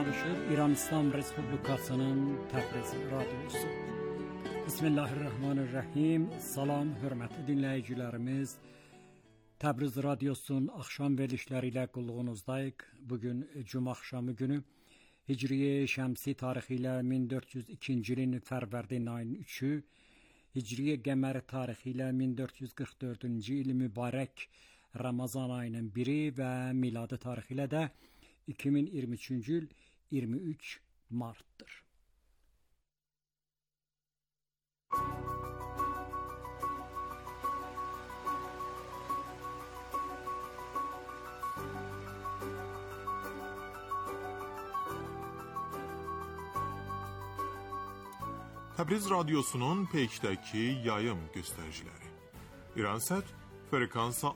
çalışır İran İslam Respublikası'nın Təbriz Radyosu. Bismillahirrahmanirrahim. Salam, hörmətli dinləyicilərimiz. Təbriz Radyosu'nun axşam verilişləri ilə qulluğunuzdayıq. Bugün Cuma axşamı günü Hicriye Şəmsi tarixi ilə 1402-ci ilin Fərvərdin ayının 3-ü, Hicriye Qəməri tarixi ilə 1444-cü il mübarək Ramazan ayının 1-i və miladi tarixi ilə də 2023-cü il 23 Mart'tır. Təbriz Radyosu'nun peykdəki yayım göstəriciləri. İransat frekansa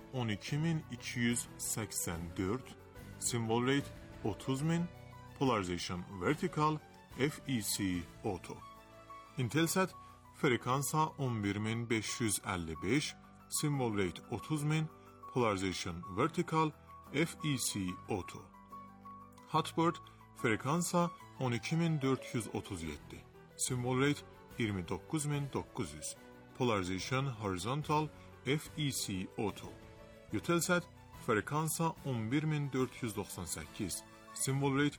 12284, symbol rate 30000, polarization vertical, FEC auto. Intelsat frekansa 11555, symbol rate 30000, polarization vertical, FEC auto. Hotbird frekansa 12437, symbol rate 29900, polarization horizontal, FEC auto. Eutelsat frekansa 11498, symbol rate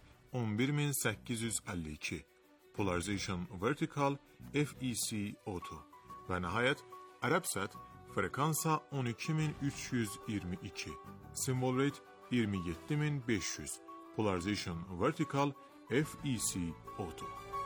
11852, polarization vertical, FEC auto. Və nəhayət Arabsat frekansa 12322, symbol rate 27500, polarization vertical, FEC auto.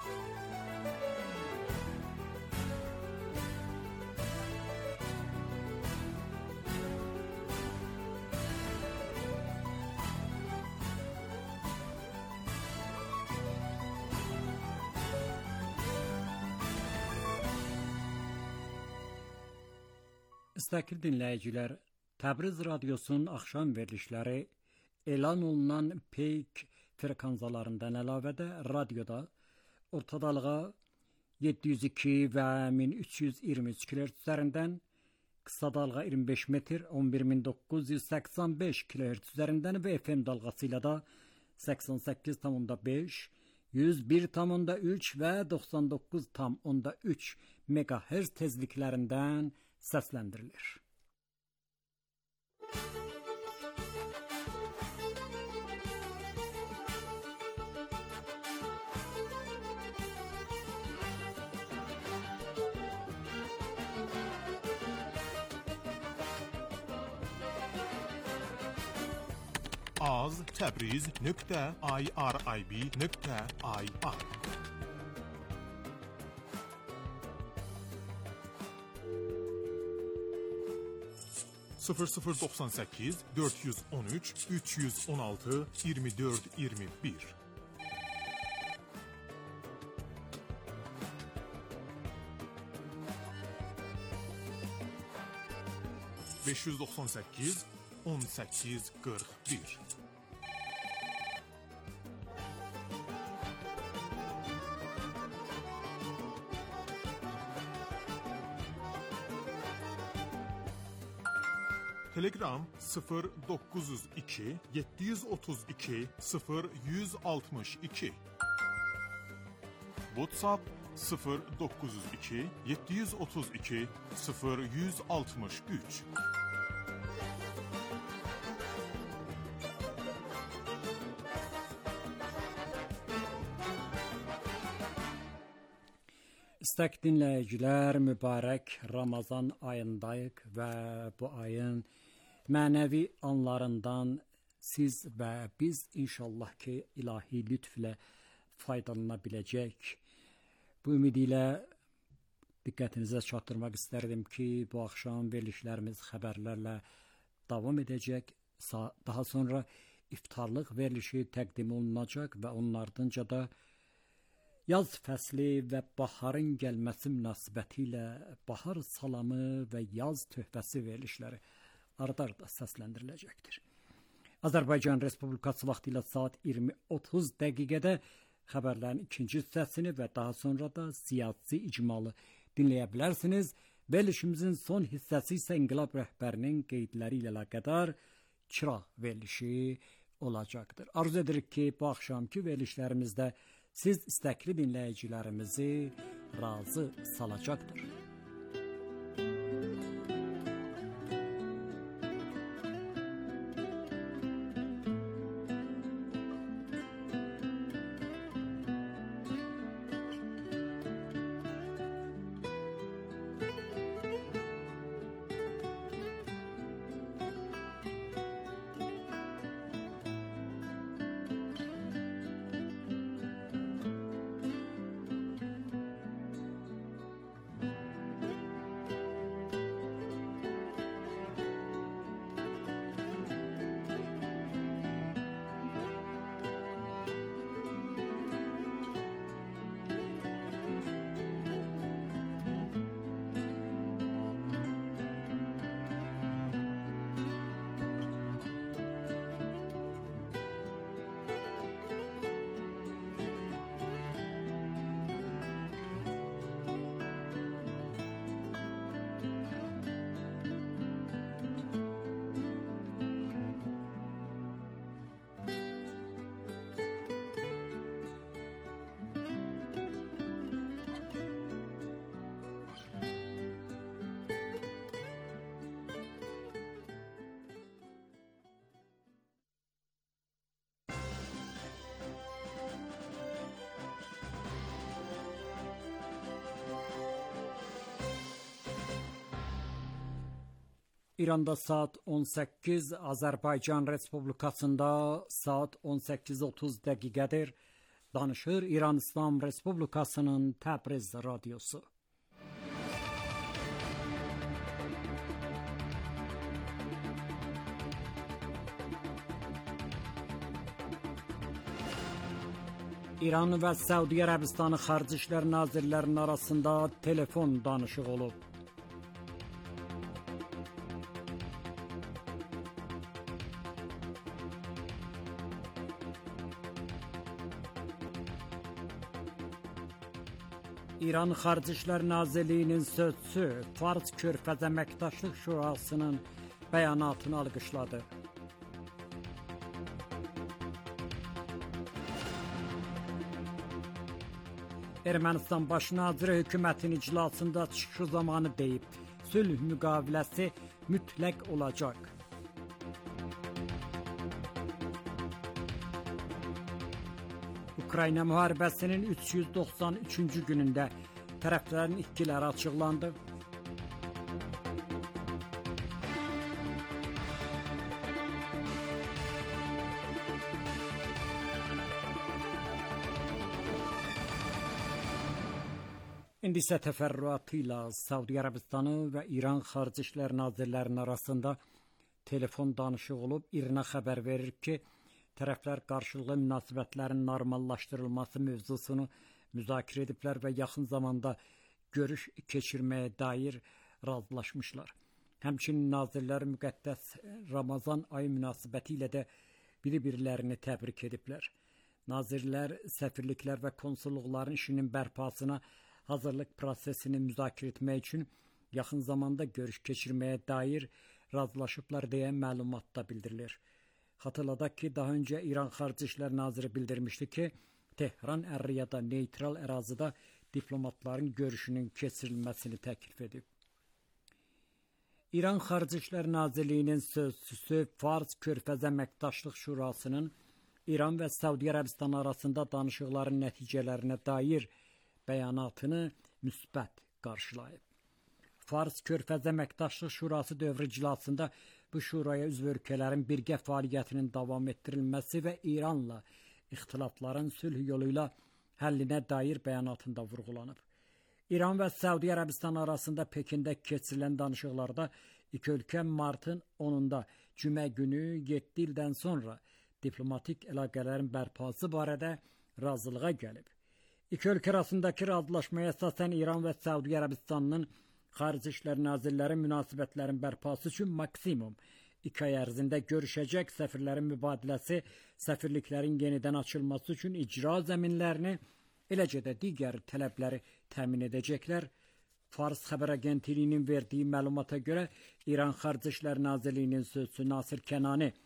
Müstəqil dinləyicilər, Təbriz Radyosu'nun axşam verilişləri elan olunan peyk frekansalarından əlavə də radioda orta dalğa 702 və 1323 kHz üzərindən, qısa dalğa 25 metr 11985 kHz üzərindən və FM dalğasıyla da 88,5, 101,3 və 99,3 MHz tezliklərindən səsləndirilir. az.təbriz.irib.ir 0098 413 316 24 21 598 18 41 Telegram 0902 732 0162, WhatsApp 0902 732 0163. İstək dinləyicilər, mübarək Ramazan ayındayıq və bu ayın mənəvi anlarından siz və biz inşallah ki ilahi lütflə faydalana biləcək. Bu ümid ilə diqqətinizə çatdırmaq istərdim ki, bu axşam verilişlərimiz xəbərlərlə davam edəcək. Daha sonra iftarlıq verilişi təqdim olunacaq və onun ardınca da yaz fəsli və baharın gəlməsi münasibətilə bahar salamı və yaz töhfəsi verilişləri ard-arda səsləndiriləcəkdir. Azərbaycan Respublikası vaxtı ilə saat 20:30 dəqiqədə xəbərlərin ikinci hissəsini və daha sonra da siyasi icmalı dinləyə bilərsiniz. Verilişimizin son hissəsi isə İnqilab rəhbərinin qeydləri ilə əlaqədar çıraq verilişi olacaqdır. Arzu edirik ki, bu axşamki verilişlərimizdə siz istəkli dinləyicilərimizi razı salacaqdır. İranda saat 18, Azərbaycan Respublikasında saat 18:30 dəqiqədir. Danışır İran İslam Respublikasının Təbriz radiosu. İran və Səudiyyə Ərəbistanı Xarici İşlər Nazirlərinin arasında telefon danışığı olub. İran Xarici İşlər Nazirliyinin sözçüsü Fars Körfəz Əməkdaşlıq Şurasının bəyanatını alqışladı. Ermənistan Baş naziri hökumətin iclasında çıxışı zamanı deyib, sülh müqaviləsi mütləq olacaq. Ukrayna müharibəsinin 393-cü günündə tərəflərin itkiləri açıqlandı. İndi isə təfərrüatı ilə Səudiyyə Ərəbistanı və İran Xarici İşlər Nazirlərinin arasında telefon danışığı olub. İRNA xəbər verir ki, tərəflər qarşılıqlı münasibətlərin normallaşdırılması mövzusunu müzakirə ediblər və yaxın zamanda görüş keçirməyə dair razılaşmışlar. Həmçinin nazirlər müqəddəs Ramazan ayı münasibəti ilə də bir-birlərini təbrik ediblər. Nazirlər, səfirliklər və konsulluqların işinin bərpasına hazırlıq prosesini müzakirə etmək üçün yaxın zamanda görüş keçirməyə dair razılaşıblar deyə məlumatda bildirilir. Xatırladaq ki, daha öncə İran Xarici İşlər Naziri bildirmişdi ki, Tehran Ər-Riyada neytral ərazidə diplomatların görüşünün keçirilməsini təklif edib. İran Xarici İşlər Nazirliyinin sözçüsü Fars Körfəz Əməkdaşlıq Şurasının İran və Səudiyyə Ərəbistanı arasında danışıqların nəticələrinə dair bəyanatını müsbət qarşılayıb. Fars Körfəz Əməkdaşlıq Şurası dövrü iclasında bu şuraya üzv ölkələrin birgə fəaliyyətinin davam etdirilməsi və İranla ixtilafların sülh yolu ilə həllinə dair bəyanatında vurğulanıb. İran və Səudiyyə Ərəbistanı arasında Pekində keçirilən danışıqlarda iki ölkə martın 10-da cümə günü 7 ildən sonra diplomatik əlaqələrin bərpası barədə razılığa gəlib. İki ölkə arasındakı razılaşmaya əsasən İran və Səudiyyə Ərəbistanının Xarici İşlər Nazirləri münasibətlərin bərpası üçün maksimum 2 ay ərzində görüşəcək, səfirlərin mübadiləsi, səfirliklərin yenidən açılması üçün icra zəminlərini, eləcə də digər tələbləri təmin edəcəklər. Fars xəbər agentliyinin verdiyi məlumata görə İran Xarici İşlər Nazirliyinin sözçüsü Nasir Kənani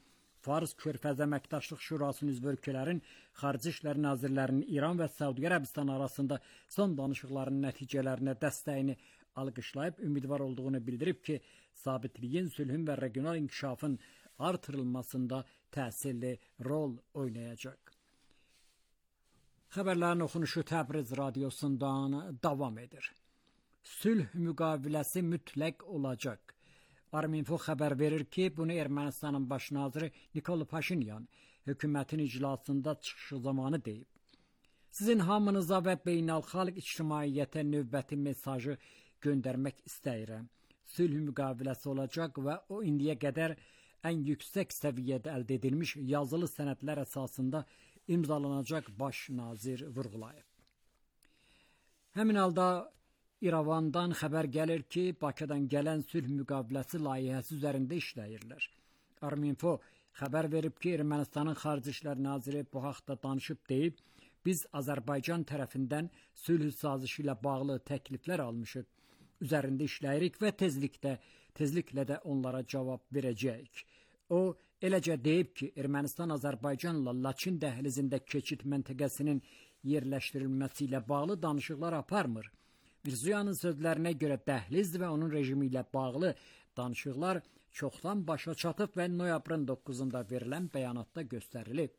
Fars Körfəz Əməkdaşlıq Şurasının üzv ölkələrin Xarici İşlər Nazirlərinin İran və Səudiyyə Ərəbistan arasında son danışıqların nəticələrinə dəstəyini alqışlayıb ümidvar olduğunu bildirib ki, sabitliyin, sülhün və regional inkişafın artırılmasında təsirli rol oynayacaq. Xəbərlərin oxunuşu Təbriz radiosundan davam edir. Sülh müqaviləsi mütləq olacaq. Arminfo xəbər verir ki, bunu Ermənistanın baş naziri Nikol Paşinyan hökumətin iclasında çıxışı zamanı deyib. Sizin hamınıza və beynəlxalq ictimaiyyətə növbəti mesajı göndərmək istəyirəm. Sülh müqaviləsi olacaq və o indiyə qədər ən yüksək səviyyədə əldə edilmiş yazılı sənədlər əsasında imzalanacaq baş nazir vurğulayıb. Həmin halda İrəvandan xəbər gəlir ki, Bakıdan gələn sülh müqaviləsi layihəsi üzərində işləyirlər. Arminfo xəbər verib ki, Ermənistanın Xarici İşlər Naziri bu haqda danışıb deyib, biz Azərbaycan tərəfindən sülh sazişi ilə bağlı təkliflər almışıq. Üzərində işləyirik və tezliklə də onlara cavab verəcəyik. O, eləcə deyib ki, Ermənistan Azərbaycanla Laçın dəhlizində keçid məntəqəsinin yerləşdirilməsi ilə bağlı danışıqlar aparmır. Mirziyanın sözlərinə görə dəhliz və onun rejimi ilə bağlı danışıqlar çoxdan başa çatıb və noyabrın 9-da verilən bəyanatda göstərilib.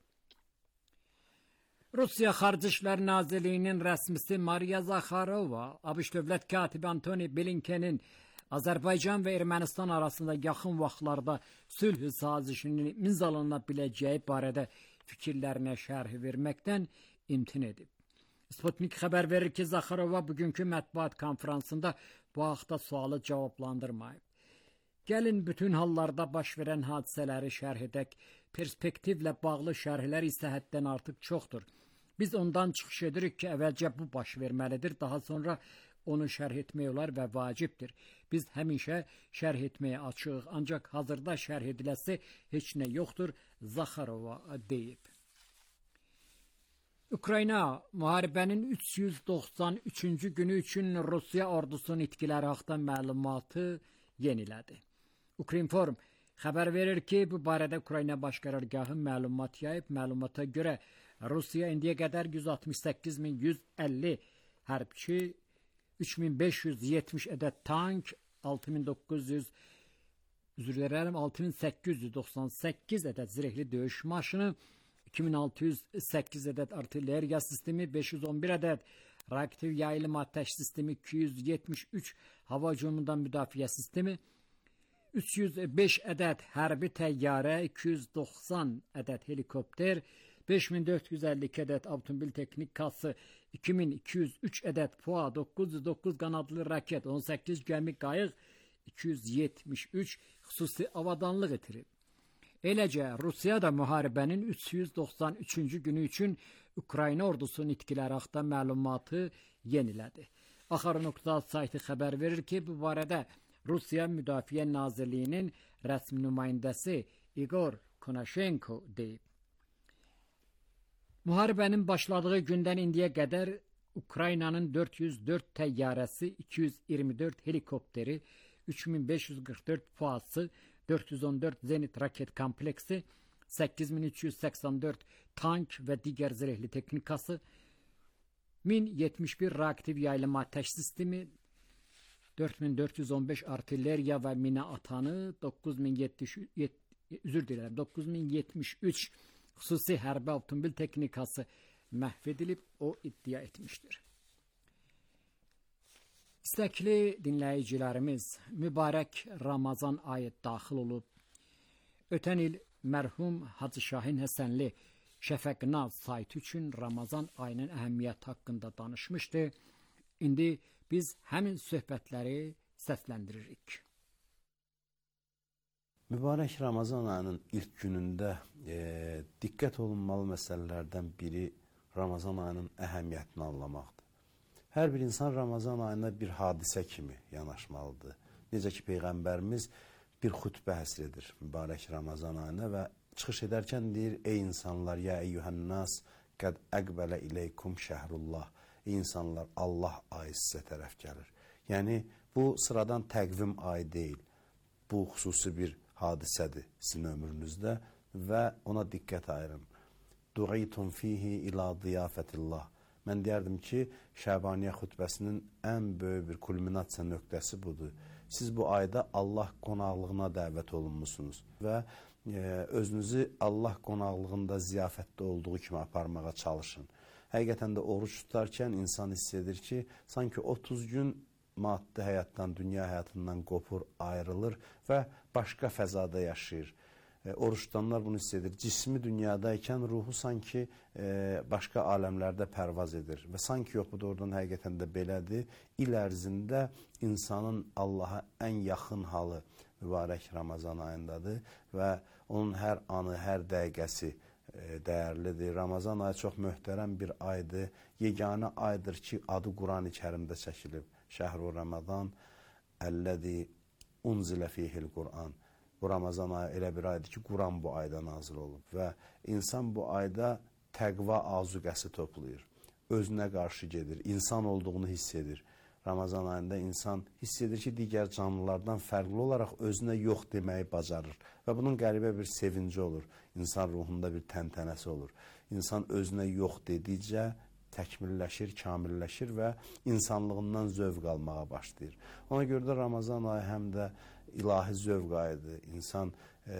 Rusiya Xarici İşlər Nazirliyinin rəsmisi Mariya Zakharova, ABŞ Dövlət katibi Antony Blinkenin Azərbaycan və Ermənistan arasında yaxın vaxtlarda sülh sazişinin imzalana biləcəyi barədə fikirlərinə şərh verməkdən imtina edib. Sputnik xəbər verir ki, Zakharova bugünkü mətbuat konferansında bu haqda sualı cavablandırmayıb. Gəlin bütün hallarda baş verən hadisələri şərh edək. Perspektivlə bağlı şərhlər isə həddən artıq çoxdur. Biz ondan çıxış edirik ki, əvvəlcə bu baş verməlidir, daha sonra onu şərh etmək olar və vacibdir. Biz həmişə şərh etməyə açığıq, ancaq hazırda şərh ediləsi heç nə yoxdur, Zakharova deyib. Ukrayna müharibənin 393-cü günü üçün Rusiya ordusunun itkiləri haqqında məlumatı yenilədi. Ukrinform xəbər verir ki, bu barədə Ukrayna Baş Qərargahı məlumat yayıb. Məlumata görə Rusiya indiyə qədər 168.150 hərbçi, 3570 ədəd tank, 6898 ədəd zirehli döyüş maşını, 2608 ədəd artilleriya sistemi, 511 ədəd reaktiv yayılım ateş sistemi, 273 hava hücumundan müdafiə sistemi, 305 ədəd hərbi təyyarə, 290 ədəd helikopter, 5452 ədəd avtomobil texnikası, 2203 ədəd PUA, 909 qanadlı raket, 18 gəmi qayıq, 273 xüsusi avadanlıq itirib. Eləcə, Rusiya da müharibənin 393-cü günü üçün Ukrayna ordusunun itkiləri haqqında məlumatı yenilədi. Axar.az sayti xəbər verir ki, bu barədə Rusiya Müdafiə Nazirliyinin rəsmi nümayəndəsi Igor Konashenko deyib. Müharibənin başladığı gündən indiyə qədər Ukraynanın 404 təyyarəsi, 224 helikopteri, 3544 PUA-sı, 414 zenit raket kompleksi, 8384 tank və digər zirehli texnikası, 1071 reaktiv yayılım ateş sistemi, 4415 artilleriya və mina atanı, 9073 xüsusi hərbi avtomobil texnikası məhv edilib, o iddia etmişdir. İstəkli dinləyicilərimiz, mübarək Ramazan ayı daxil olub. Ötən il mərhum Hacı Şahin Həsənli Şəfəqnaz saytı üçün Ramazan ayının əhəmiyyəti haqqında danışmışdı. İndi biz həmin söhbətləri səsləndiririk. Mübarək Ramazan ayının ilk günündə diqqət olunmalı məsələlərdən biri Ramazan ayının əhəmiyyətini anlamaqdır. Hər bir insan Ramazan ayına bir hadisə kimi yanaşmalıdır. Necə ki, Peyğəmbərimiz bir xütbə həsr edir mübarək Ramazan ayına və çıxış edərkən deyir, ey insanlar, ya eyyuhənnas, qəd əqbələ iləykum şəhrullah. Ey insanlar, Allah ayı sizə tərəf gəlir. Yəni, bu sıradan təqvim ayı deyil. Bu xüsusi bir hadisədir sizin ömrünüzdə və ona diqqət ayırın. Du'itum fihi ila ziyafetillah. Mən deyərdim ki, Şəbaniyyə xutbəsinin ən böyük bir kulminasiya nöqtəsi budur. Siz bu ayda Allah qonaqlığına dəvət olunmusunuz və özünüzü Allah qonaqlığında ziyafətdə olduğu kimi aparmağa çalışın. Həqiqətən də oruç tutarkən insan hiss edir ki, sanki 30 gün maddi həyatdan, dünya həyatından qopur, ayrılır və başqa fəzada yaşayır. Oruç tutanlar bunu hiss edir. Cismi dünyadaykən ruhu sanki başqa aləmlərdə pərvaz edir. Və sanki yox, bu da oradan həqiqətən də belədir. İl ərzində insanın Allaha ən yaxın halı mübarək Ramazan ayındadır və onun hər anı, hər dəqiqəsi dəyərlidir. Ramazan ayı çox möhtərəm bir aydır. Yeganə aydır ki, adı Quran-ı Kərimdə çəkilib. Şəhru Ramazan əlləzi unzilə fihil Quran. Bu Ramazan ayı elə bir aydır ki, Quran bu ayda nazil olub və insan bu ayda təqva azuqəsi toplayır. Özünə qarşı gedir, insan olduğunu hiss edir. Ramazan ayında insan hiss edir ki, digər canlılardan fərqli olaraq özünə yox deməyi bacarır və bunun qəribə bir sevinci olur. İnsan ruhunda bir təntənəsi olur. İnsan özünə yox dedikcə təkmilləşir, kamilləşir və insanlığından zövq almağa başlayır. Ona görə də Ramazan ayı həm də ilahi zövq ayıdır. İnsan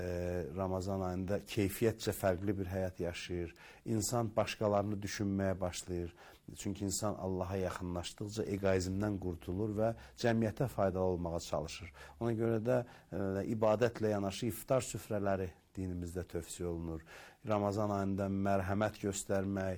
Ramazan ayında keyfiyyətcə fərqli bir həyat yaşayır. İnsan başqalarını düşünməyə başlayır. Çünki insan Allaha yaxınlaşdıqca egoizmdən qurtulur və cəmiyyətə faydalı olmağa çalışır. Ona görə də ibadətlə yanaşı iftar süfrələri dinimizdə tövsiyə olunur. Ramazan ayında mərhəmət göstərmək,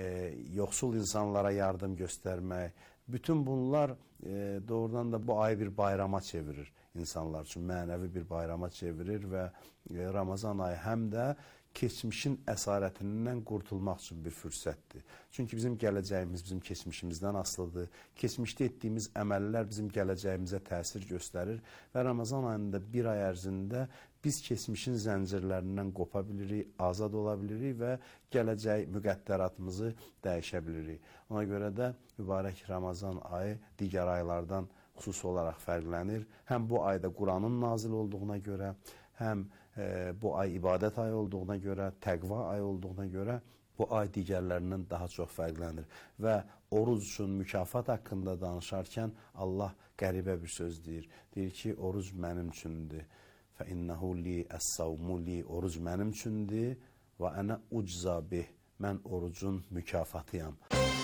yoxsul insanlara yardım göstərmək, bütün bunlar doğrudan da bu ayı bir bayrama çevirir insanlar üçün, mənəvi bir bayrama çevirir və Ramazan ayı həm də keçmişin əsarətindən qurtulmaq üçün bir fürsətdir. Çünki bizim gələcəyimiz bizim keçmişimizdən asılıdır. Keçmişdə etdiyimiz əməllər bizim gələcəyimizə təsir göstərir və Ramazan ayında bir ay ərzində biz keçmişin zəncirlərindən qopa bilirik, azad ola bilirik və gələcək müqəddəratımızı dəyişə bilirik. Ona görə də mübarək Ramazan ayı digər aylardan xüsusi olaraq fərqlənir. Həm bu ayda Quranın nazil olduğuna görə, həm bu ay ibadət ayı olduğuna görə, təqva ayı olduğuna görə bu ay digərlərindən daha çox fərqlənir. Və oruc üçün mükafat haqqında danışarkən Allah qəribə bir söz deyir. Deyir ki, oruc mənim üçündür. فَإِنَّهُ لِي السَّوْمُ لِي Oruc mənim üçündür və ənə ucza bih. Mən orucun mükafatıyam.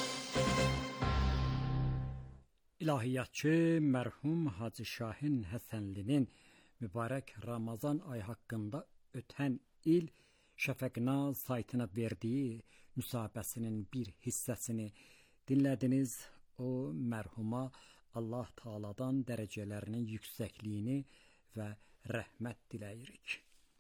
İlahiyyatçı mərhum Hacı Şahin Həsənlinin mübarək Ramazan ayı haqqında ötən il Şəfəqna saytına verdiyi müsahibəsinin bir hissəsini dinlədiniz. O mərhuma Allah Taala'dan dərəcələrinin yüksəkliyini və rəhmət diləyirik.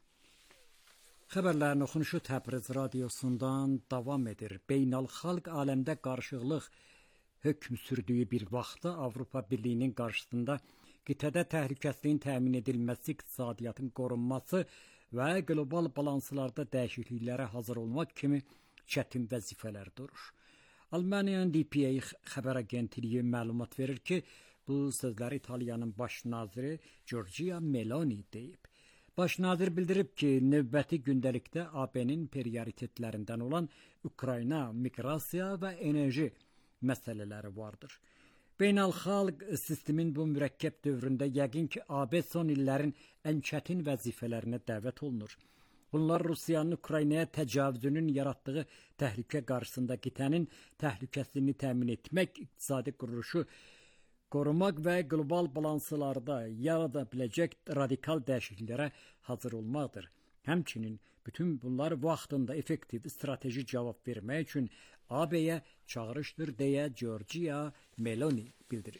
Xəbərlərin oxunuşu Təbriz radiosundan davam edir. Beynəlxalq aləmdə qarışıqlıq hökm sürdüyü bir vaxtda Avropa Birliyinin qarşısında qitədə təhlükəsizliyin təmin edilməsi, iqtisadiyyatın qorunması və qlobal balanslarda dəyişikliklərə hazır olmaq kimi çətin vəzifələr durur. Almaniyanın DPA xəbər agentliyi məlumat verir ki, bu sözləri İtaliyanın baş naziri Giorgia Meloni deyib. Baş nazir bildirib ki, növbəti gündəlikdə AB-nin prioritetlərindən olan Ukrayna, miqrasiya və enerji məsələləri vardır. Beynəlxalq sistemin bu mürəkkəb dövründə yəqin ki, AB son illərin ən çətin vəzifələrinə dəvət olunur. Bunlar Rusiyanın Ukraynaya təcavüzünün yaratdığı təhlükə qarşısında qitənin təhlükəsizliyini təmin etmək, iqtisadi quruluşu qorumaq və qlobal balanslarda yarada biləcək radikal dəyişikliklərə hazır olmaqdır. Həmçinin bütün bunlar vaxtında effektiv strateji cavab vermək üçün AB-yə çağırışdır deyə Giorgia Meloni bildirir.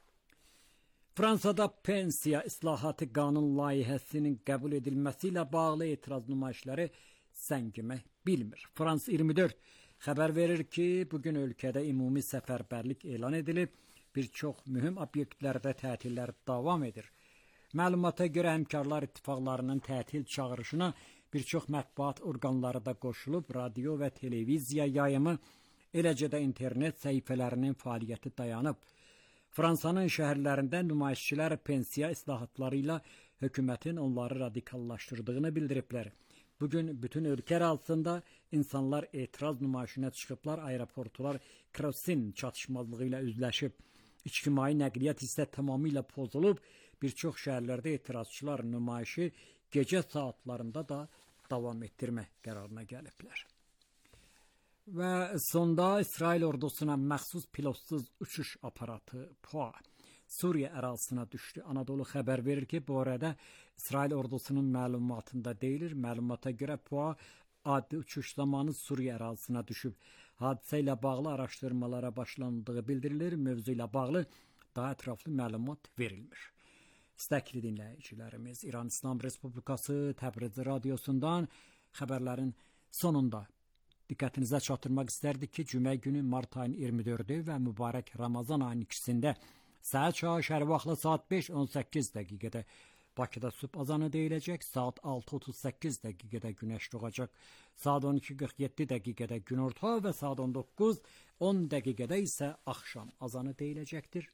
Fransada pensiya islahatı qanun layihəsinin qəbul edilməsi ilə bağlı etiraz nümayişləri səngimək bilmir. Frans 24 xəbər verir ki, bugün ölkədə ümumi səfərbərlik elan edilib, bir çox mühüm obyektlərdə tətillər davam edir. Məlumata görə Həmkarlar İttifaqlarının tətil çağırışına bir çox mətbuat orqanları da qoşulub, radio və televiziya yayımı, eləcə də internet səhifələrinin fəaliyyəti dayanıb. Fransanın şəhərlərində nümayişçilər pensiya islahatları ilə hökumətin onları radikallaşdırdığını bildiriblər. Bugün bütün ülke arasında insanlar etiraz nümayişine çıkıblar, aeroportlar kerosin çatışmazlığıyla üzləşib. İctimai nəqliyyat isə tamamilə pozulub. Bir çox şəhərlərdə etirazçılar nümayişi gecə saatlarında da davam etdirmək qərarına gəliblər. Və sonda İsrail ordusuna məxsus pilotsuz uçuş aparatı PUA Suriye ərazisinə düşdü. Anadolu xəbər verir ki, bu arada İsrail ordusunun məlumatında deyilir. Məlumata görə PUA adi uçuş zamanı Suriye ərazisinə düşüb. Hadisə ilə bağlı araşdırmalara başlandığı bildirilir. Mövzu ilə bağlı daha ətraflı məlumat verilmir. İstəkli dinləyicilərimiz, İran İslam Respublikası Təbriz radiosundan xəbərlərin sonunda diqqətinizə çatdırmaq istərdik ki, cümə günü mart ayının 24-ü və mübarək Ramazan ayının ikisində saat şəhər vaxtı saat 5:18 dəqiqədə Bakıda sübh azanı deyiləcək, saat 6:38 dəqiqədə günəş doğacaq, saat 12:47 dəqiqədə günorta və saat 19:10 dəqiqədə isə axşam azanı deyiləcəkdir.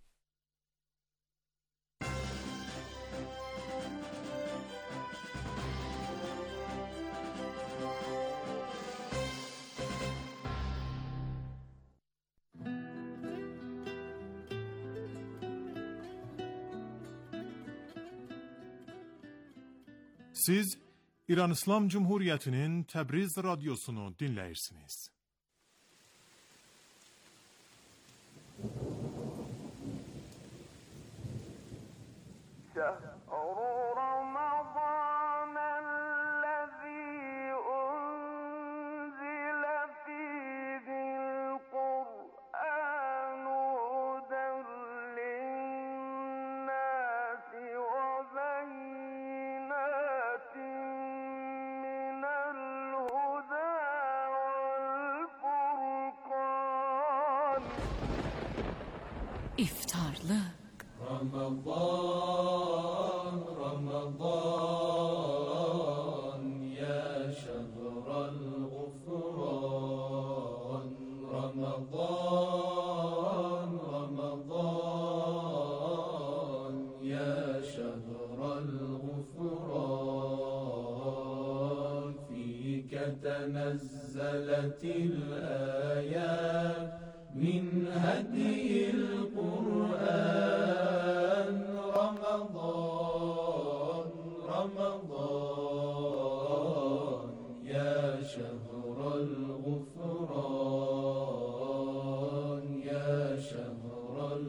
Siz İran İslam Cumhuriyeti'nin Təbriz radyosunu dinləyirsiniz. İftarlık. Ramazan, Ramazan, ya şehral gufran. Ramazan, Ramazan, ya şehral gufran. Fike tenezzeletil ayat min hediyil Kur'an. Ramazan, Ramazan, ya şehral gufran, ya şehral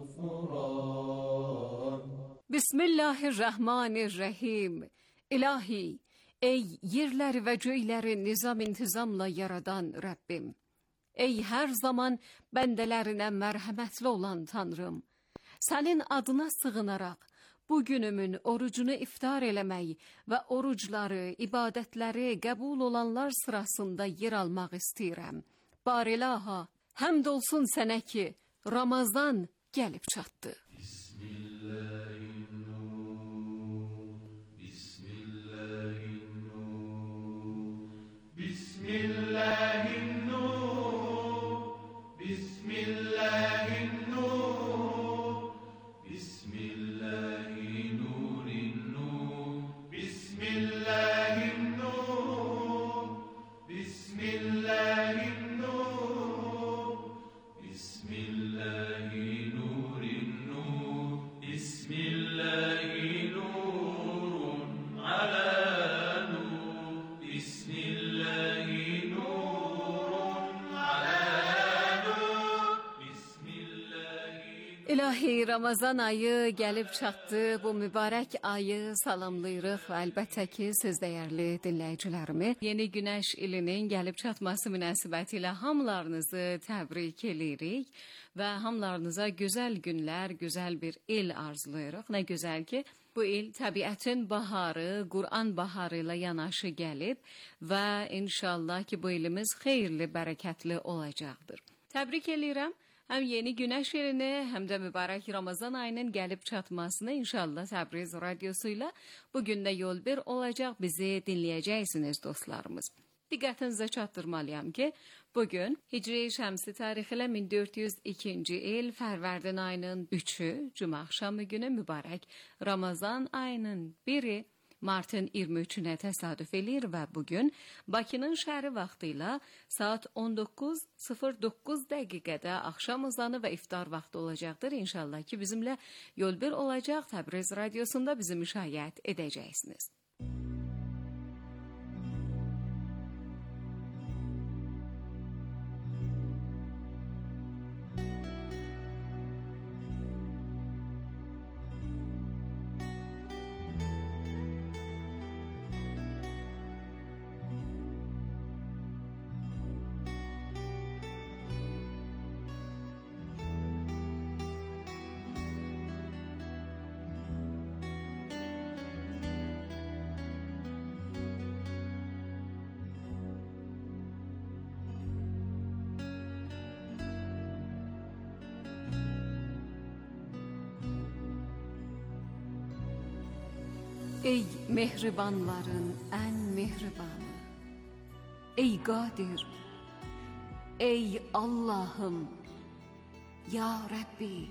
gufran. Bismillahirrahmanirrahim. İlahi, ey yerləri və göyləri nizam intizamla yaradan Rəbbim. Ey hər zaman bəndələrinə mərhəmətli olan Tanrım, sənin adına sığınaraq bu günümün orucunu iftar eləmək və orucları, ibadətləri qəbul olanlar sırasında yer almaq istəyirəm. Barilaha, həmd olsun sənə ki, Ramazan gəlib çatdı. İlahi, Ramazan ayı gəlib çatdı. Bu mübarək ayı salamlayırıq və əlbəttə ki, siz dəyərli dinləyicilərimi yeni günəş ilinin gəlib çatması münasibətilə hamılarınızı təbrik edirik və hamılarınıza gözəl günlər, gözəl bir il arzulayırıq. Nə gözəl ki, bu il təbiətin baharı, Qur'an baharı ilə yanaşı gəlib və inşallah ki, bu ilimiz xeyirli, bərəkətli olacaqdır. Təbrik edirəm. Həm yeni günəş ilini, həm də mübarək Ramazan ayının gəlib çatmasını inşallah Təbriz radyosuyla bugün də yol bir olacaq, bizi dinləyəcəksiniz dostlarımız. Diqqətinizə çatdırmalıyam ki, bugün Hicri Şəmsi tarixi ilə 1402-ci il Fərvərdin ayının 3-ü, Cümə axşamı günü mübarək Ramazan ayının 1-i martın 23-nə təsadüf eləyir və bugün Bakının şəhəri vaxtı ilə saat 19:09 dəqiqədə axşam ezanı və iftar vaxtı olacaqdır. İnşallah ki bizimlə yolbir olacaq. Təbriz Radyosunda bizi müşahidə edəcəksiniz. Ey mehribanların en mehribanı, ey Kadir, ey Allah'ım, ya Rabbi,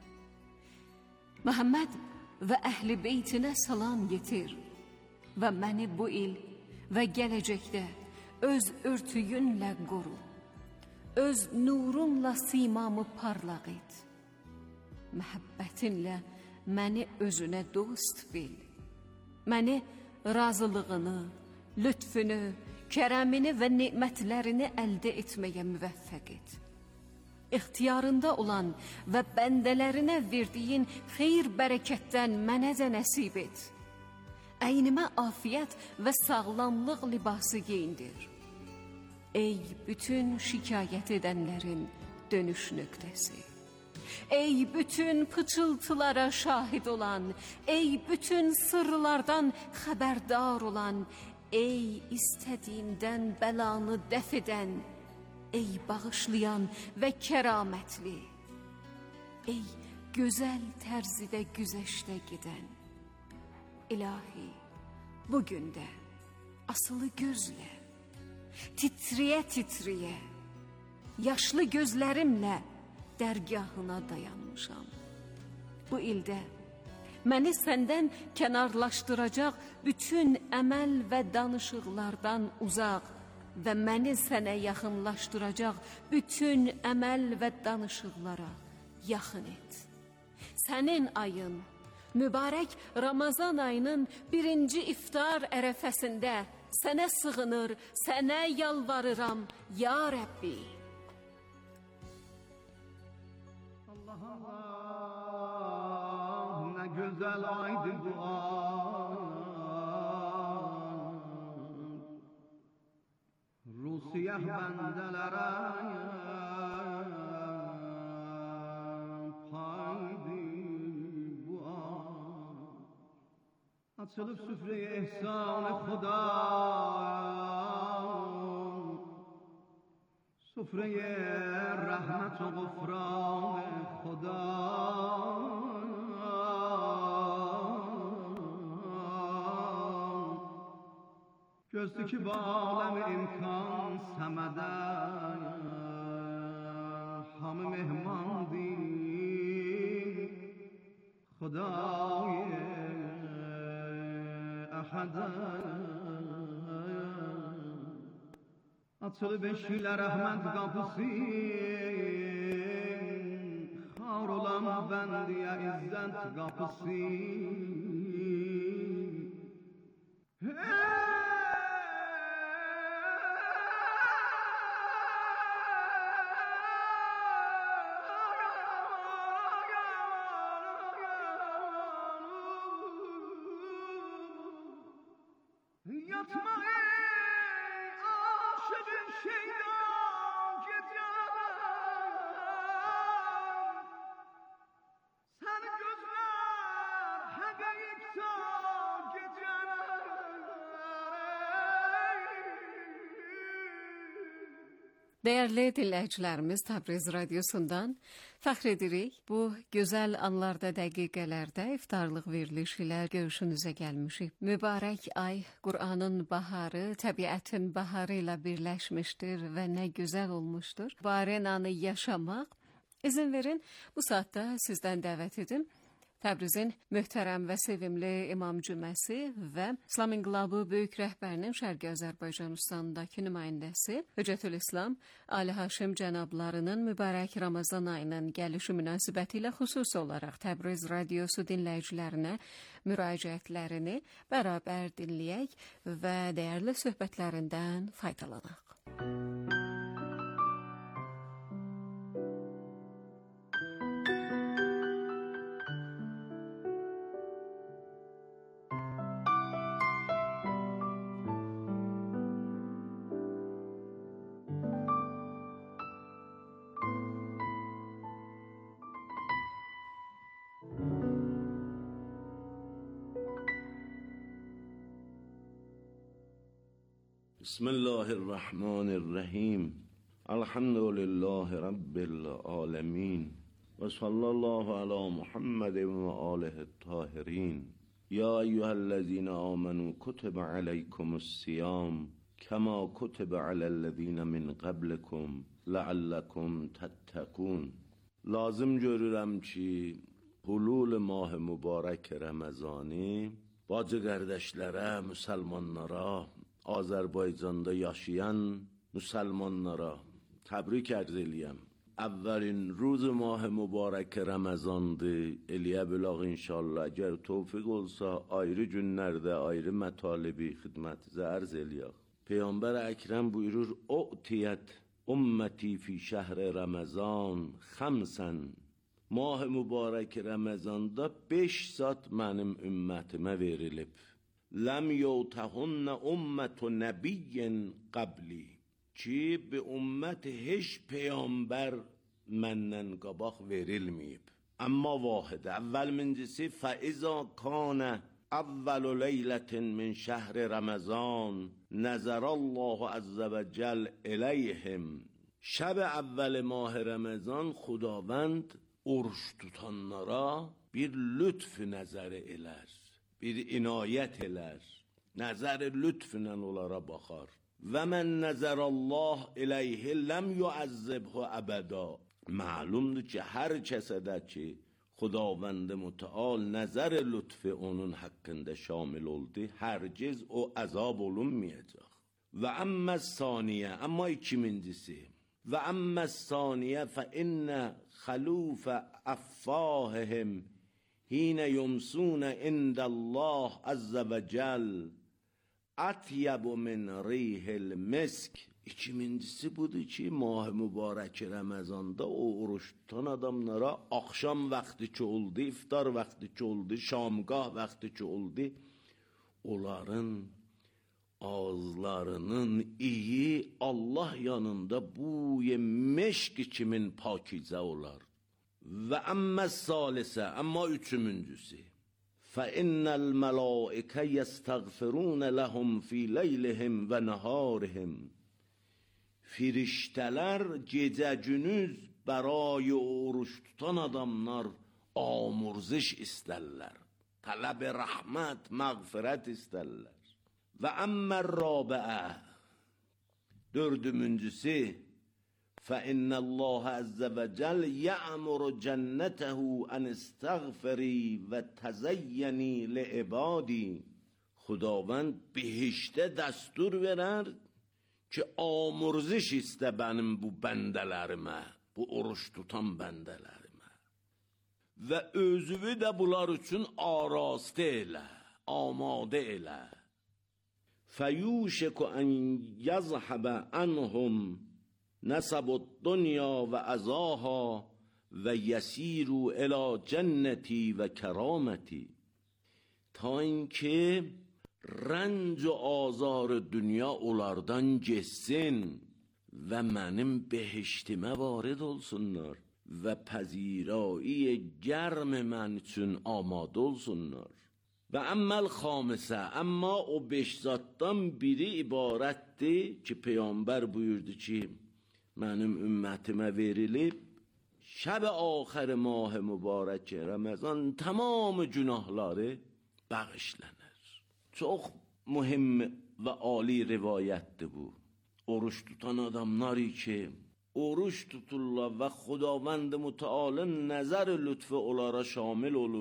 Muhammed ve ehli beytine salam getir ve beni bu il ve gelecekte öz örtüyünle koru, öz nurunla simamı parlak et, muhabbetinle beni özüne dost bil. Məni razılığını, lütfünü, kərəmini və nemətlərini əldə etməyə müvəffəq et. İxtiyarında olan və bəndələrinə verdiyin xeyir bərəkətdən mənə də nəsib et. Əynimə afiyət və sağlamlıq libası geyindir. Ey bütün şikayət edənlərin dönüş nöqtəsi. Ey bütün pıçıltılara şahid olan, ey bütün sırlardan xəbərdar olan, ey istədiyimdən bəlanı dəf edən, ey bağışlayan və kəramətli, ey gözəl tərzidə güzəşdə gedən. İlahi, bugün də asılı gözlə, titriyə-titriyə, yaşlı gözlərimlə dərgahına dayanmışam. Bu ildə məni səndən kənarlaşdıracaq bütün əməl və danışıqlardan uzaq və məni sənə yaxınlaşdıracaq bütün əməl və danışıqlara yaxın et. Sənin ayın, mübarək Ramazan ayının 1-ci iftar ərəfəsində sənə sığınır, sənə yalvarıram, ya Rəbbi. Allah, ne güzel aydı bu ay. Rusiyah bendelere paydı bu ay. Açılıp süfreye ihsan-ı Xuda, sufreye rahmet و غفران خدا. Gözlü ki bu alem imkan semede, hamı mehmandi Xudای ahade. Açılı beşiyle rahmet kapısı, xar olan bendiye izzet kapısı. Yatma ey aşığın şeytan gecem, sen gözler həqiqta gecem. Değerli dinləyicilərimiz, Təbriz Radyosundan fəxr edirik. Bu gözəl anlarda, dəqiqələrdə iftarlıq veriliş ilə görüşünüzə gəlmişik. Mübarək ay, Qur'anın baharı, təbiətin baharı ilə birləşmişdir və nə gözəl olmuşdur. Bu arenanı yaşamaq, izin verin bu saatda sizdən dəvət edim. Təbrizin möhtərəm və sevimli İmam Cüməsi və İslam İnqilabı böyük rəhbərinin Şərqi Azərbaycan Ustandakı nümayəndəsi Höccətülislam Ali Haşim cənablarının mübarək Ramazan ayının gəlişi münasibətilə xüsusi olaraq Təbriz radiosu dinləyicilərinə müraciətlərini bərabər dinləyək və dəyərli söhbətlərindən faydalanaq. بسم الله الرحمن الرحیم الحمد لله رب العالمین و صلی الله علی محمد و آله الطاهرین یا ایها الذین آمنوا کتب علیکم الصیام کما کتب علی الذین من قبلکم لعلکم تتقون. لازم görürəm ki hulul mah mübarək Ramazani bacı qardaşlara, müsəlmanlara, Azərbaycanda yaşayan müsəlmanlara təbrik ərz eləyəm. Əvvəlin روز mah mübarək Ramazandır. Eləyə bilaq inşallah. Əgər tövfiq olsa ayrı günlərdə ayrı mətalibi xidmətinizə ərz eləyək. Peyğəmbər Əkrəm buyurur: "U'tiyət ümmeti fi şəhr Ramazan xamsan." Mah mübarək Ramazanda 5 saat mənim ümmətimə verilib. لم یوتهن امت نبی قبلی ki به امت هیچ پیامبر مندن قباق verilmeyip. اما واحد اول منجسی فاذا کان اول لیلة من شهر رمضان نظر الله عز وجل الیهم. شب اول ماه رمضان خداوند oruç tutanlara bir lütf nəzər elər. Bir inayət elər, nəzər lütflə onlara baxar. Və mən nəzərəllah iləyhi ləm yuəzzibhu əbəda. Məlumdur ki, hər kəsədə ki, Xudavənd mütəal nəzər lütfi onun haqqında şamil oldu, hərgiz o əzab olunmayacaq. Və əmməs-saniyə, amma ikincisi. Və əmməs-saniyə fə innə xəlufə əffahihim حين يمسون عند الله عز وجل اطیب من ریح المسک. İkincisi budur ki, mah mübarək Ramazanda o oruç tutan adamlara akşam vaxtı ki oldu, iftar vaxtı ki oldu, şamgah vaxtı ki oldu, onların ağızlarının iyi Allah yanında bu meşk kimin pakizə olar. Və əmməs-salisə, amma üçüncüsü. فَإِنَّ الْمَلَائِكَ يَسْتَغْفِرُونَ لَهُمْ فِي لَيْلِهِمْ وَنَهَارِهِمْ. Firiştələr gecə günüz bəray oruç tutan adamlar amurziş istərlər. Tələb-i rəhmət, məğfirət istərlər. Və əmmər-rabiə, dördüncüsü. فإن الله عز وجل يأمر جنته أن استغفری و تزینی لعبادی. خداوند بهشته دستور verər ki amurziş istə benim bu bəndələrimə, bu oruç tutan bəndələrimə. Və özünü də bunlar üçün arastə elə, amadə elə. فَيُوشِكُ أَنْ يَذْهَبَ عَنْهُمْ نسب الدنیا و عزاها و یسیرو الی جنتی و کرامتی. تا اینکه رنج و آزار دنیا onlardan geçsin ve benim behiştime varid olsunlar ve pezirایی گرم من için آماده olsunlar. Ve emmel xamisə, amma o 5 zatdan biri ibarətdir ki, Peyğəmbər buyurdu ki, mənim ümmətimə verilib, şəb-i axir mah mübarək Ramazan tamamı günahları bağışlanır. Çox mühim və ali rivayətdir bu. Oruç tutan adamlar ki, oruç tuturlar və Xudavənd mütəalın nəzər lütfü onlara şamil olur.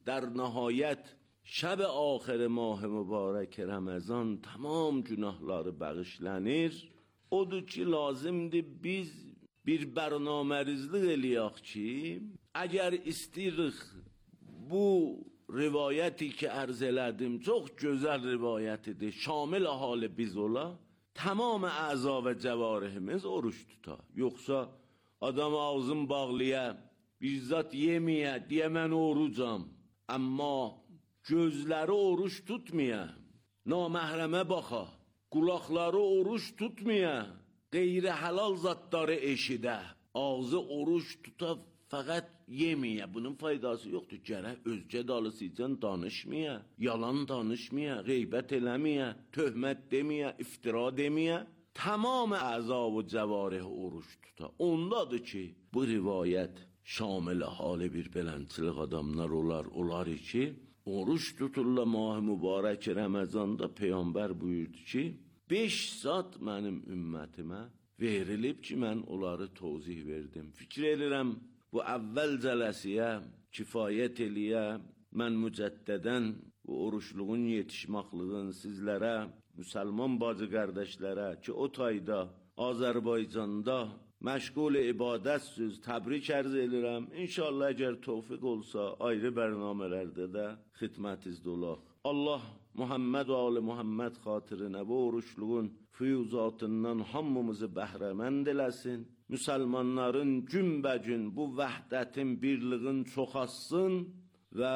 در نهایت şəb axır mah mübarək Ramazan tamam günahları bağışlanır. Odur ki, lazımdır biz bir bərnamərizlik eləyək ki, əgər istəyirik bu rivayəti ki ərz elədim, çox gözəl rivayətidir, şamil halı biz ola, tamam əza və cəvarihimiz oruç tuta. Yoxsa adam ağzın bağlıya, bir zat yeməyə, deyə mən orucam, amma gözləri oruç tutmaya, naməhrəmə baxa, qulaqları oruç tutmaya, qeyri-halal zatları eşidə, ağzı oruç tuta, fəqət yeməyə. Bunun faydası yoxdur. Gərək özcə dalısıcan danışmaya, yalan danışmaya, qeybət eləməyə, töhmət deməyə, iftira deməyə. Tamam əza və cəvarih oruç tuta. Ondadır ki, bu rivayət şamil halı bir beləncilik adamlar olar ki, oruç tuturlar mah mübarək Ramazanda. Peyğəmbər buyurdu ki, 5 saat mənim ümmətimə verilib ki, mən onları tozih verdim. Fikir edirəm, bu əvvəl cələsiyə kifayət eləyə, mən mücəddədən bu oruçluğun yetişməxlığın sizlərə, müsəlman bacı qardaşlara ki, o tayda Azərbaycanda məşğul ibadətsüz təbrik ərz edirəm. İnşallah əgər tövfiq olsa, ayrı bərnamələrdə də xidmətinizdə olaq. Allah Muhammed və Ali Muhammed xatirinə bu oruçluğun füyuzatından hamımızı bəhrəmənd eləsin. Müsəlmanların günbəgün bu vəhdətin, birliğin çoxassın və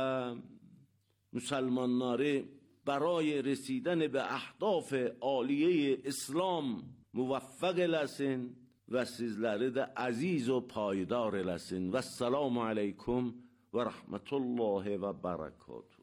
müsəlmanları برای رسیدن به اهداف عالیه اسلام موفق eləsin və sizləri də əziz və payidar eləsin. Və səlamu aleykum və rəhmətullahi və bərəkatuhu.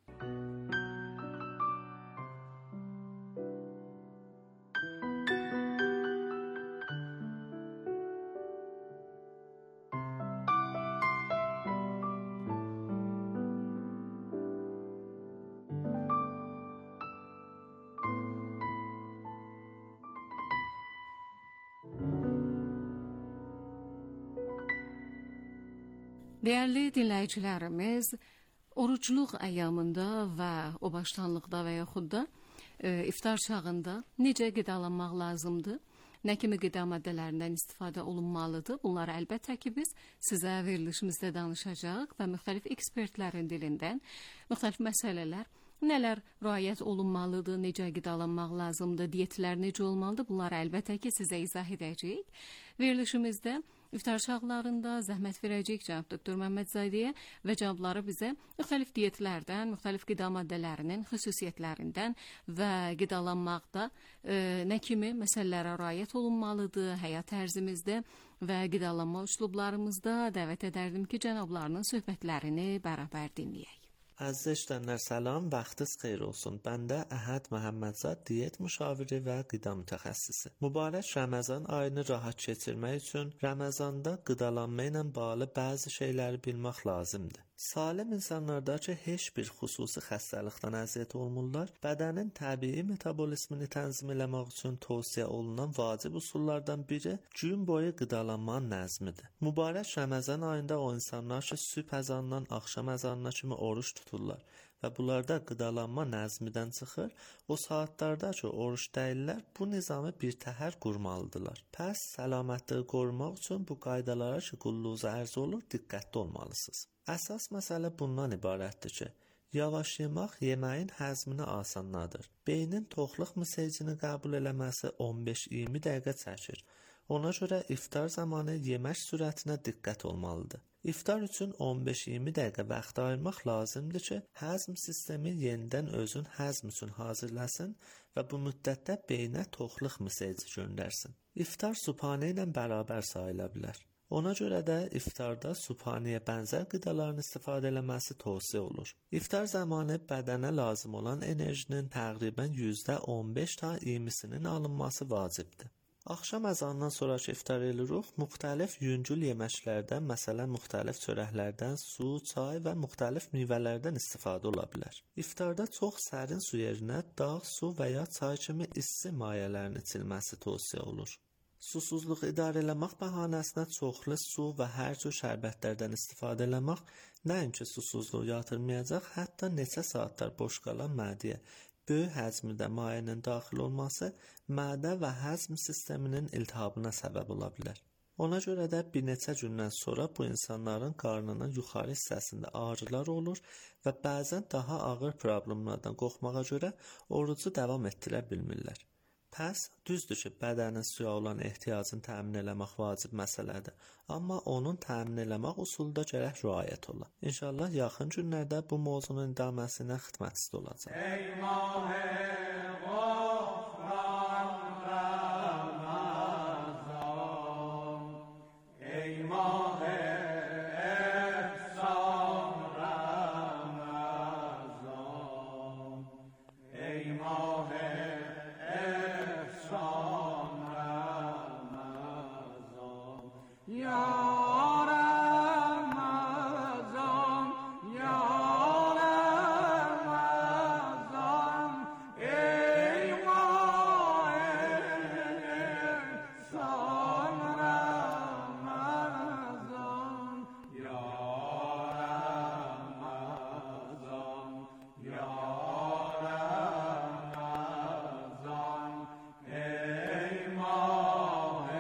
Değerli dinləyicilərimiz, orucluq əyyamında və o başlanlıqda və yaxud da iftar çağında necə qidalanmaq lazımdır? Nə kimi qida maddələrindən istifadə olunmalıdır? Bunları əlbəttə ki, biz sizə verilişimizdə danışacaq və müxtəlif ekspertlərin dilindən müxtəlif məsələlər, nələr riayət olunmalıdır, necə qidalanmaq lazımdır, diyetlər necə olmalıdır? Bunları əlbəttə ki, sizə izah edəcəyik. Verilişimizdə İftar çağlarında zəhmət verəcək cənab Doktor Məmmədzadeyə və cənabları bizə müxtəlif diyetlərdən, müxtəlif qida maddələrinin xüsusiyyətlərindən və qidalanmaqda nə kimi məsələlərə riayət olunmalıdır həyat tərzimizdə və qidalanma üslublarımızda dəvət edərdim ki, cənablarının söhbətlərini bərabər dinləyək. Əziz eşidənlər, salam, vaxtınız xeyir olsun. Bəndə Əhəd Məhəmmədzad, diyet müşaviri və qida mütəxəssisi. Mübarək Ramazan ayını rahat keçirmək üçün Ramazanda qidalanma ilə bağlı bəzi şeyləri bilmək lazımdır. Salim insanlardakı heç bir xüsusi xəstəlikdən əziyyət olmurlar. Bədənin təbii metabolizmini tənzim eləmək üçün tövsiyə olunan vacib üsullardan biri gün boyu qidalanma nəzmidir. Mübarək Ramazan ayında o insanlar ki, sübh əzanından axşam əzanına kimi oruç tuturlar və bunlarda qidalanma nəzmidən çıxır, o saatlarda ki, oruç deyirlər, bu nizamı bir təhər qurmalıdırlar. Pəs, səlamətliyi qorumaq üçün bu qaydalara ki, qulluğuza ərz olur, diqqətli olmalısınız. Əsas məsələ bundan ibarətdir ki, yavaş yemək yeməyin həzmini asanladır. Beynin toxluq mesajını qəbul eləməsi 15-20 dəqiqə çəkir. Ona görə iftar zamanı yemək sürətinə diqqət olmalıdır. İftar üçün 15-20 dəqiqə vaxt ayırmaq lazımdır ki, həzm sistemi yenidən özün həzm üçün hazırlasın və bu müddətdə beynə toxluq mesajı göndərsin. İftar subhanə ilə bərabər sayıla bilər. Ona görə də iftarda subhaniyə bənzər qidaların istifadə eləməsi tövsiyə olur. İftar zamanı bədənə lazım olan enerjinin təqribən %15-20'sinin alınması vacibdir. Axşam əzanından sonraki iftar eləyirik, müxtəlif yüngül yeməklərdən, məsələn, müxtəlif çörəklərdən, su, çay və müxtəlif meyvələrdən istifadə ola bilər. İftarda çox sərin su yerinə dağ, su və ya çay kimi isti mayələrin içilməsi tövsiyə olur. Susuzluq idarə etmək bəhanəsinə çoxlu su və hər cür şərbətlərdən istifadə etmək nəinki susuzluğu yatırmayacaq, hətta neçə saatlar boş qalan mədəyə böyük həcmdə mayenin daxil olması mədə və həzm sisteminin iltihabına səbəb ola bilər. Ona görə də bir neçə gündən sonra bu insanların qarnının yuxarı hissəsində ağrılar olur və bəzən daha ağır problemlərdən qorxmağa görə orucu davam etdirə bilmirlər. Pəs, düzdür ki, bədənin suya olan ehtiyacını təmin eləmək vacib məsələdir, amma onun təmin eləmək usulda gərək riayət ola. İnşallah yaxın günlərdə bu mövzunun idaməsinə xidmətçi olacaq. ey mah-ı gofran Ramazan, ey mah-ı efsan Ramazan, ey mah-ı efsan Ramazan, ya Ramazan, ya Ramazan, ey mah-ı efsan Ramazan, ya Ramazan, ya Ramazan, ey mah-ı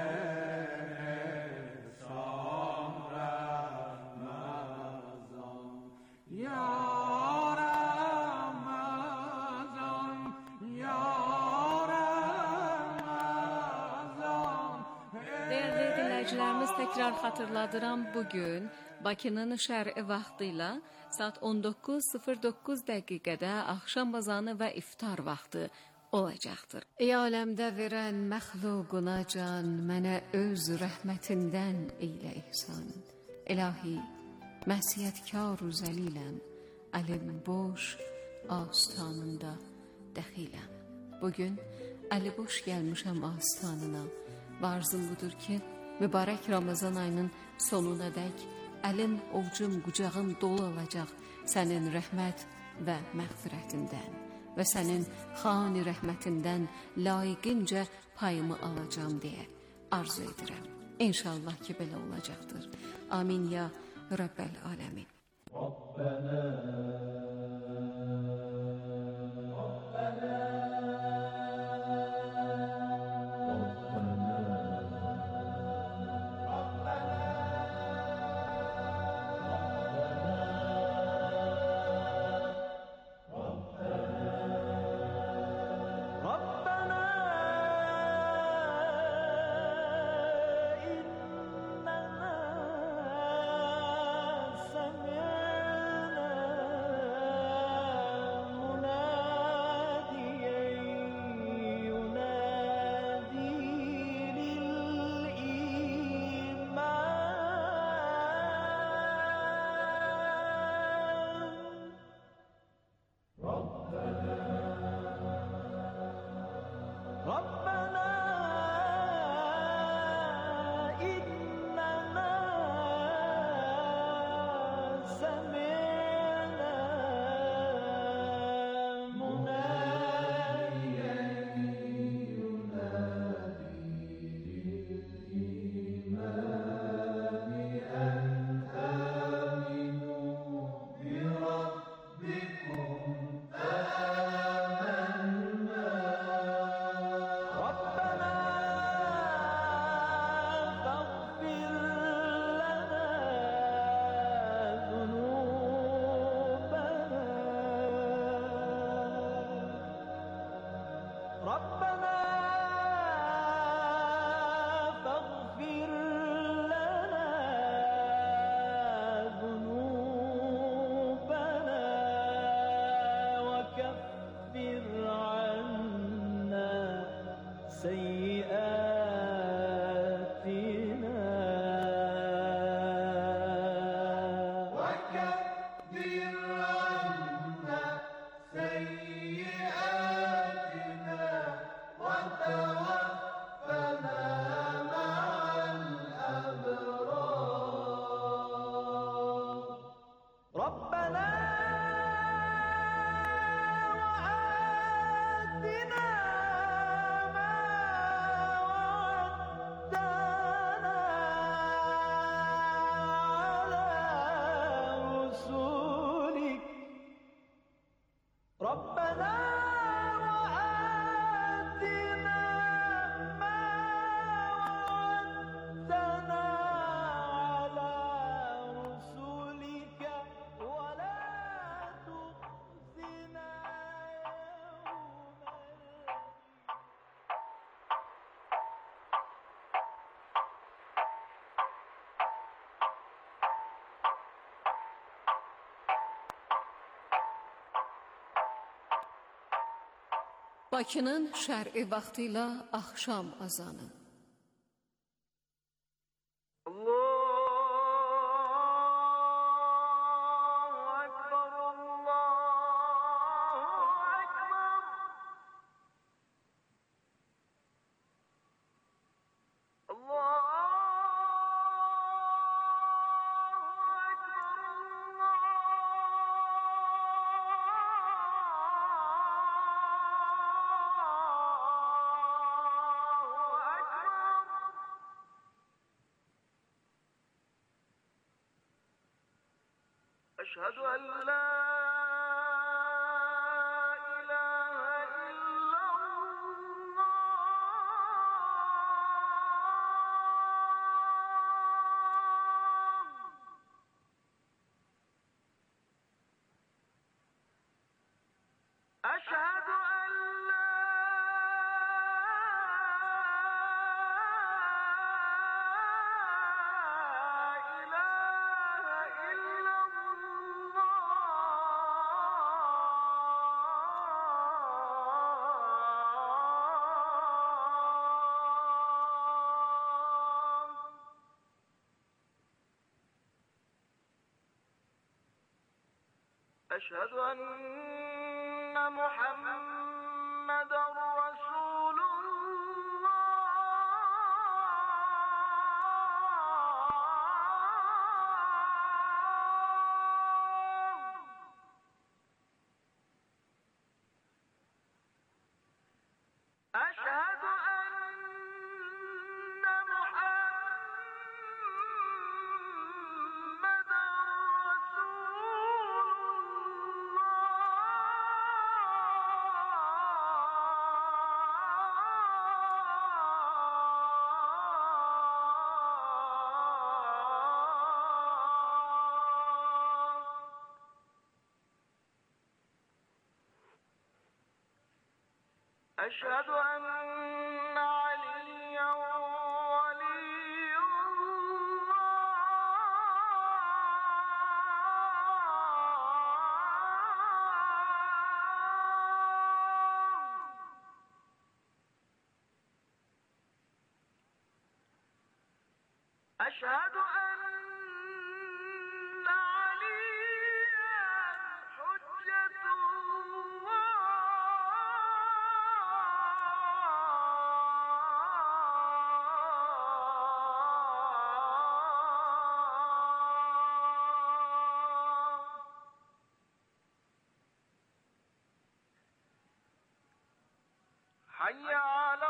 efsan Ramazan, ya Ramazan, ya Ramazan, Değerli dinləyicilərimiz, təkrar xatırladıram, bugün Bakının şərqi vaxtı ilə saat 19:09 dəqiqədə axşam bazanı və iftar vaxtı olacaqdır. Ey aləmdə verən məxluquna can, mənə öz rəhmətindən eylə ihsan. İlahi, məsiyətkar zəliləm, əlim boş, astanında dəxiləm. Bugün əli boş gəlmişəm astanına. Arzum budur ki, mübarək Ramazan ayının sonuna dək əlim, ovcum, qucağım dolu olacaq sənin rəhmət və məğfirətindən və sənin xani rəhmətindən layiqincə payımı alacağım deyə arzu edirəm. İnşallah ki, belə olacaqdır. Amin ya Rəbbəl aləmin. Bakının şərqi vaxtı ilə axşam azanı. أشهد أن لا إله إلا الله أشهد أن لا أشهد أن محمدًا رسول الله أشهد أن محمدًا أشهد أن عليا ولي الله أشهد أن عليا حجة حي على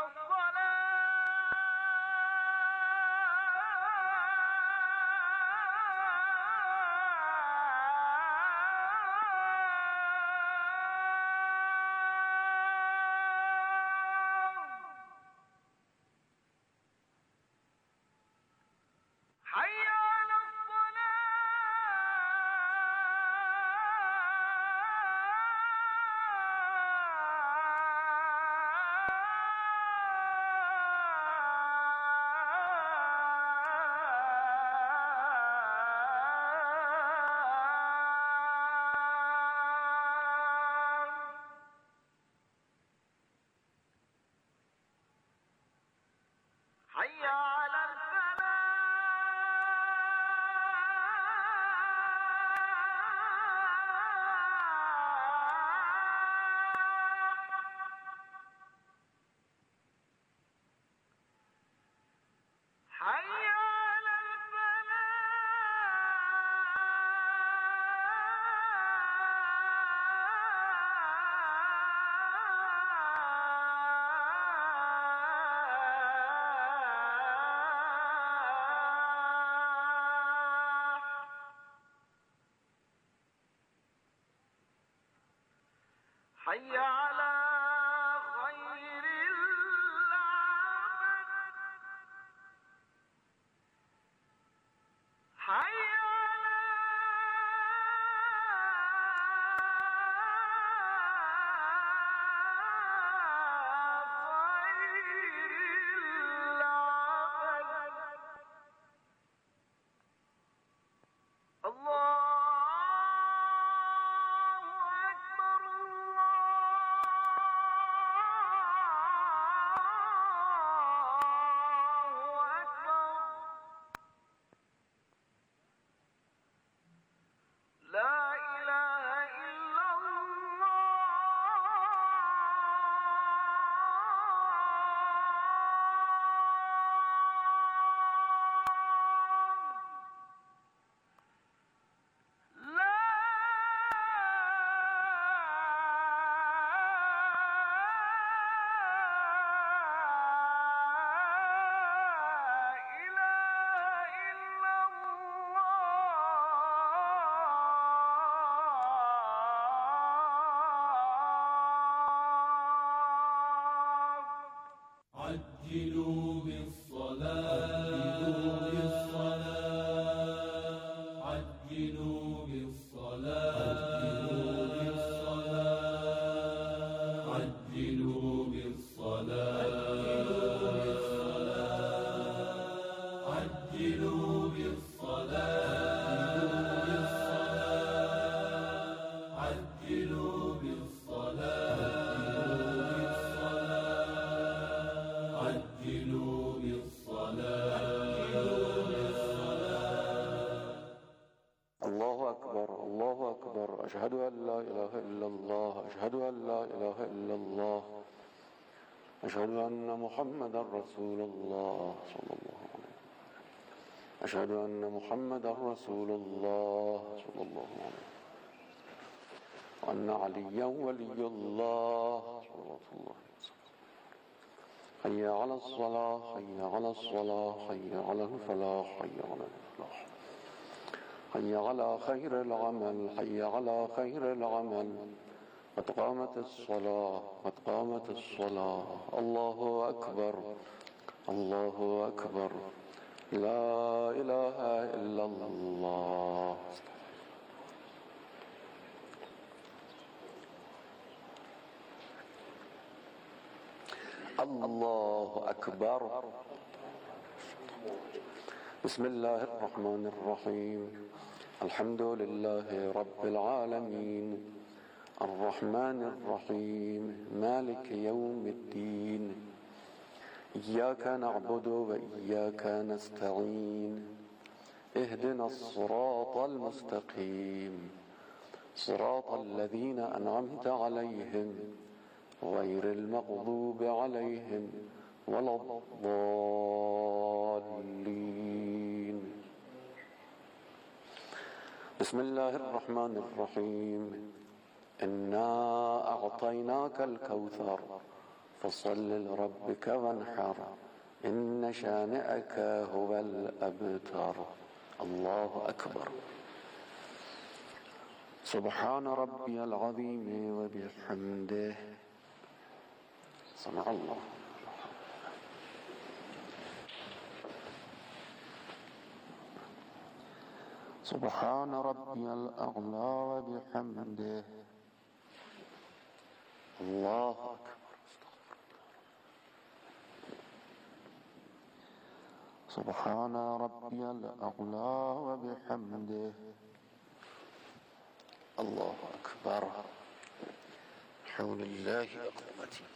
حي على حي على حي على خير العمل حي على خير العمل الله أكبر الله عجلوا بالصلاة عجلوا بالصلاة عجلوا بالصلاة عجلوا بالصلاة عجلوا بالصلاة عجلوا بالصلاة. الله أكبر الله أكبر، أشهد أن لا إله إلا الله، أشهد أن لا إله إلا الله، أشهد أن محمدا رسول الله صلى الله عليه وسلم، أشهد أن محمدا رسول الله صلى الله عليه وسلم، وأن عليا ولي الله صلى الله عليه وسلم. حي على الصلاة حي على الصلاة حي على الفلاح حي على الفلاح، حي على خير العمل حي على خير العمل، قد قامت الصلاة قد قامت الصلاة. الله أكبر الله أكبر، لا إله إلا الله. الله أكبر. بسم الله الرحمن الرحيم، الحمد لله رب العالمين، الرحمن الرحيم، مالك يوم الدين، إياك نعبد وإياك نستعين، اهدنا الصراط المستقيم، صراط الذين أنعمت عليهم غير المغضوب عليهم ولا الضالين. بسم الله الرحمن الرحيم، إنا أعطيناك الكوثر فصل لربك وانحر، إن شانئك هو الأبتر. الله أكبر. سبحان ربي العظيم وبحمده. سمع الله. سبحان ربي الأعلى وبحمده. الله أكبر. سبحان ربي الأعلى وبحمده. الله أكبر. حول الله وقوته.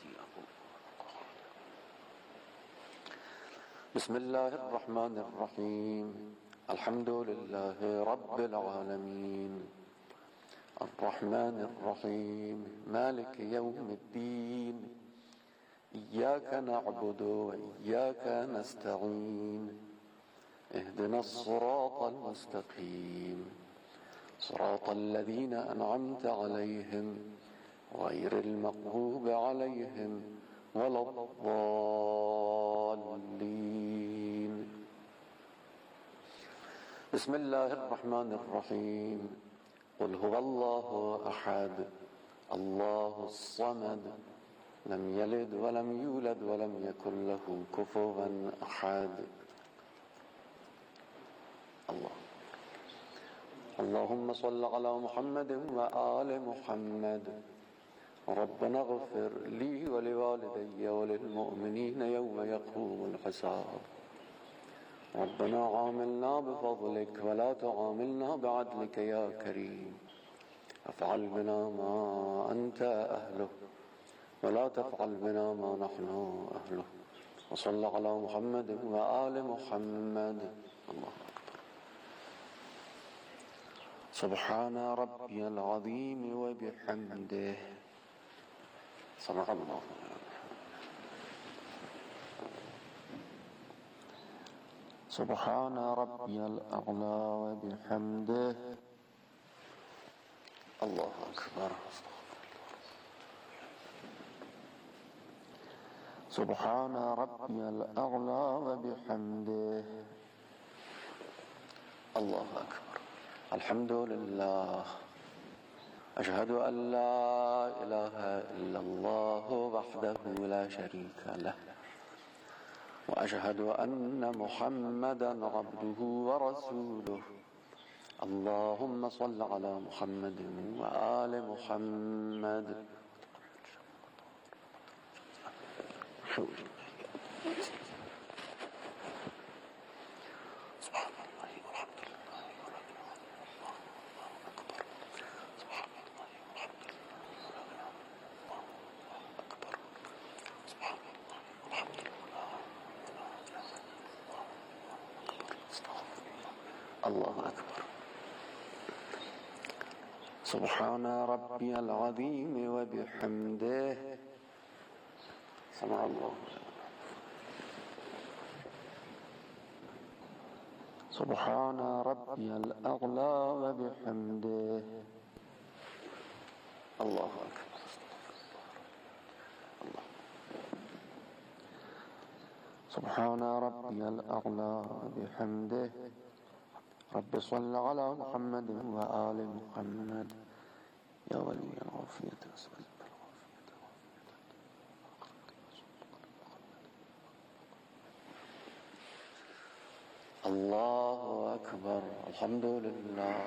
بسم الله الرحمن الرحيم، الحمد لله رب العالمين، الرحمن الرحيم، مالك يوم الدين، إياك نعبد وإياك نستعين، اهدنا الصراط المستقيم، صراط الذين أنعمت عليهم غير المغضوب عليهم ولا الضالين. بسم الله الرحمن الرحيم، قل هو الله أحد الله الصمد لم يلد ولم يولد ولم يكن له كفوا أحد. الله. اللهم صل على محمد وآل محمد. ربنا اغفر لي ولوالدي وللمؤمنين يوم يقوم الحساب. ربنا عاملنا بفضلك ولا تعاملنا بعدلك يا كريم. افعل بنا ما أنت أهله ولا تفعل بنا ما نحن أهله. وصل على محمد وآل محمد. الله أكبر. سبحان ربي العظيم وبحمده. سمع الله. سبحان ربي الأعلى وبحمده. الله أكبر. سبحان ربي الأعلى وبحمده. الله أكبر. الحمد لله. أشهد أن لا إله إلا الله وحده لا شريك له، وأشهد أن محمدا عبده ورسوله اللهم صل على محمد وآل محمد. الله أكبر. سبحان ربي العظيم وبحمده. سمع الله. سبحان ربي الأعلى وبحمده. الله أكبر. الله. سبحان ربي الأعلى وبحمده. رب صل على محمد وآل محمد يا ولي العافية أسأل الله أكبر. الحمد لله.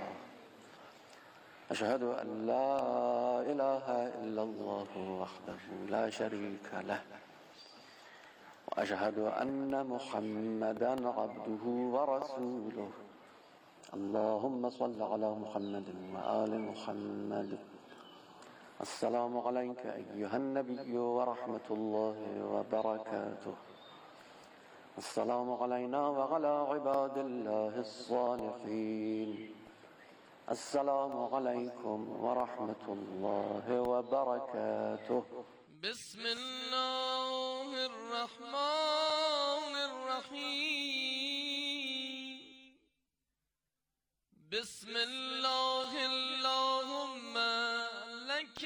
أشهد أن لا إله إلا الله وحده لا شريك له وأشهد أن محمدا عبده ورسوله اللهم صل على محمد وآل محمد. السلام عليك أيها النبي ورحمة الله وبركاته. السلام علينا وعلى عباد الله الصالحين. السلام عليكم ورحمة الله وبركاته. بسم الله الرحمن الرحيم. بسم الله اللهم لك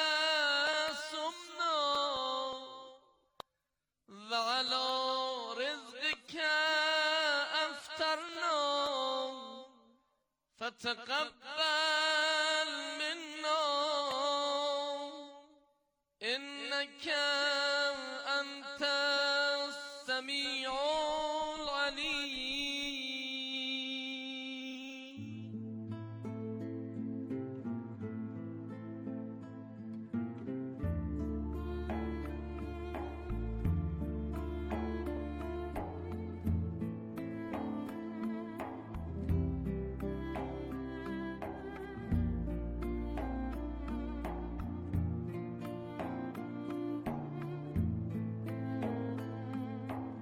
سمنا وعلى رزقك أفطرنا فتقبل منا إنك أنت السميع